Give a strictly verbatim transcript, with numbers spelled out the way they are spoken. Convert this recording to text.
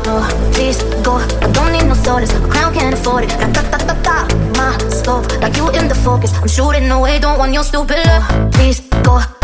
No, please go. I don't need no solace. A crown can't afford it. Ra-ta-ta-ta-ta, my scope. Like you in the focus. I'm shooting away, don't want your stupid love. Please go.